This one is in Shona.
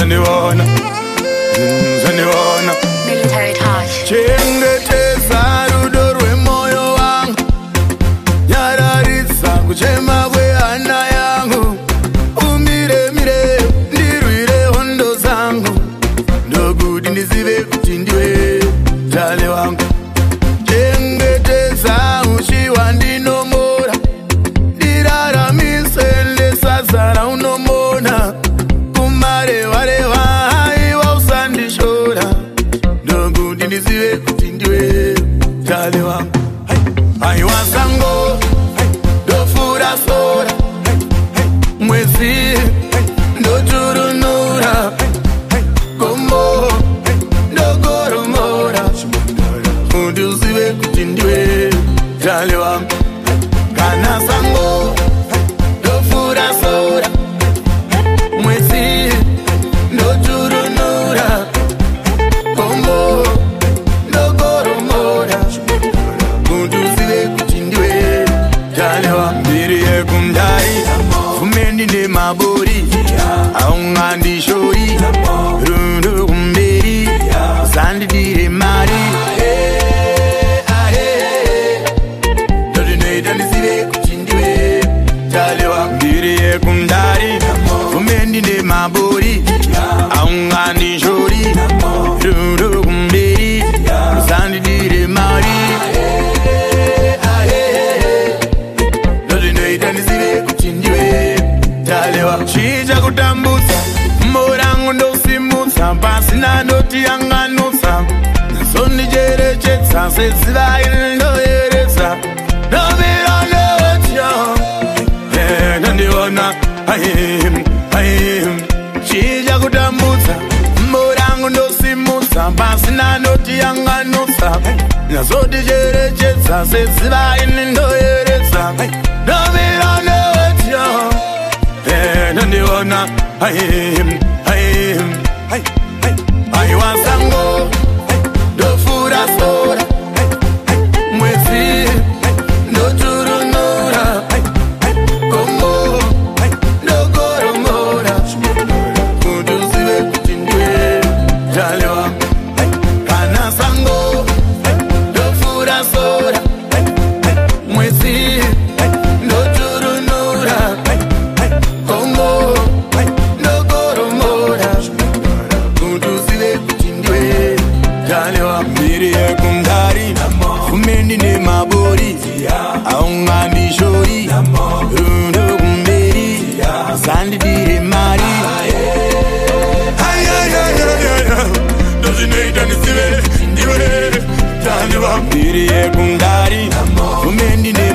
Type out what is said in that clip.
Zaniwana, Zaniwana. Military touch. Chengeteza rudo rwemoyo wangu, nyararitsa kuchema kweana yangu. Umire mire ndirwire hondo zangu, ndokuti ndizive kuti ndiwe tale wangu. Chengeteza uchiwa ndinomora, ndiraramise ndesazara unomona. Kumareva haiwa usandishora, ndokuti ndizive kuti ndiwe tale wangu. Haiwa sango ndofura sora, mwezi ndoturunura, kombo ndogoromora, kuti uzive kuti ndiwe tale wangu. Kana sango ndofura sora, mwezi ndoturunura, kombo ndogoromora, kuti uzive kuti ndiwe tale wangu. Mbiri yekundai fumendi ndemabori, aungandishori rundu kumberi, usandidire mari. Ndodinoita ndizive kuti ndiwe tale wangu. Mbiri yekundari fumendi ndemabori, aungandishori rundu kumberi, usandidire mari. Ndodinoita ndizive kuti ndiwe tale wangu. Chicha kutambutsa morangu ndosimutsa, pasina ndotiyanganutsa, nasondicherechedza seziva ine ndoyeredza. Ndomira ndewetya ndandiona chicha kutambutsa morangu ndosimutsa, pasina ndotiyanganutsa, nasondicherechedza seziva ine ndoyeredza. Ndomira ndewetya ndandiona haiwa sango ndofura sora, mwezi ndoturunura, kombo ndogoromora, kuti uzive kuti ndiwe tale wangu. Kana sango ndofura sora, mwezi ndoturunura, kombo ndogoromora, kuti uzive kuti ndiwe tale wangu. Mbiri yekundari fumendi nemabori, aungandishori rundu kumberi, usandidire mari. Ndozvinoita ndizive kuti ndiwe tale wangu. Mbiri yekundari fumendi